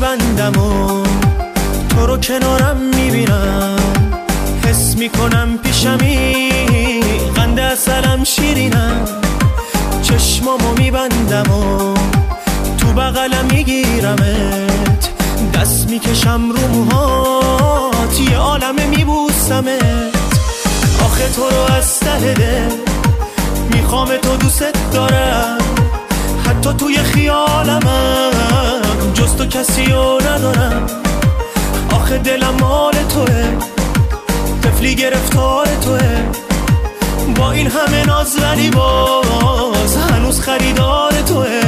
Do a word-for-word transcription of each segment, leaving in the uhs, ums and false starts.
میبندم و تو رو کنارم میبینم، حس میکنم پیشمی قند اصلم شیرینم. چشمامو میبندم و تو بغلم میگیرمت، دست میکشم رو موهات یه عالمه میبوسمت. آخه تو رو از ته دل میخوام، تو دوست دارم، حتی توی خیالمم جز تو کسی رو ندارم. آخه دلم مال توه، طفلی گرفتار توه، با این همه ناز ولی باز هنوز خریدار توه.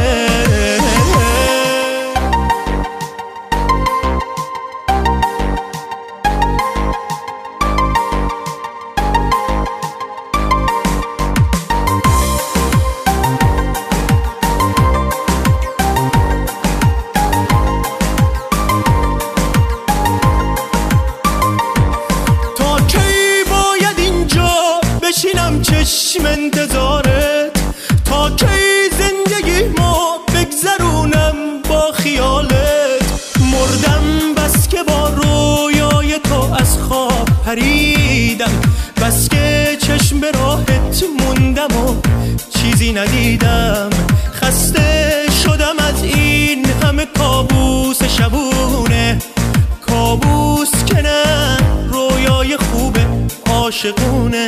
چشم انتظارت تا کی زندگی ما بگذرونم با خیالت. مردم بس که با رویای تو از خواب پریدم، بس که چشم به راحت موندم و چیزی ندیدم. خسته شدم از این همه کابوس شبونه، کابوس که نه رویای خوب عاشقونه.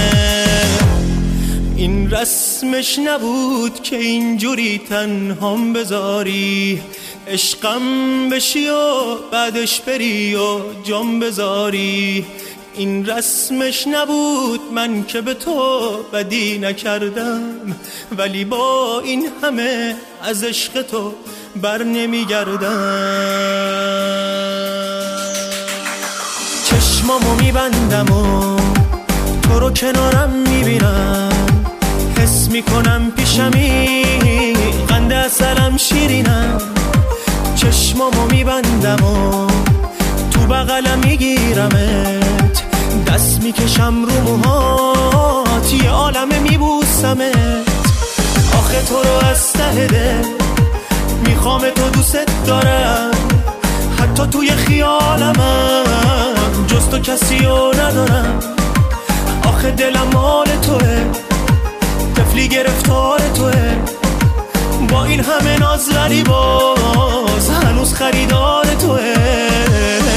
این رسمش نبود که اینجوری تنهام بذاری، عشقم بشی و بعدش بری و جام بذاری. این رسمش نبود من که به تو بدی نکردم، ولی با این همه از عشق تو بر نمیگردم. چشمامو میبندم و تو رو کنارم میبینم، حس میکنم پیشمی قند اصلم شیرینم. چشمامو میبندم و تو بغلم میگیرمت، دست میکشم رو موهات یه عالمه میبوسمت. آخه تو رو از ته دل میخوام، تو دوست دارم، حتی توی خیالمم جز تو کسی رو ندارم. آخه دلم مال توه، طفلی گرفتار توه، با این همه ناز ولی باز هنوز خریدار توه.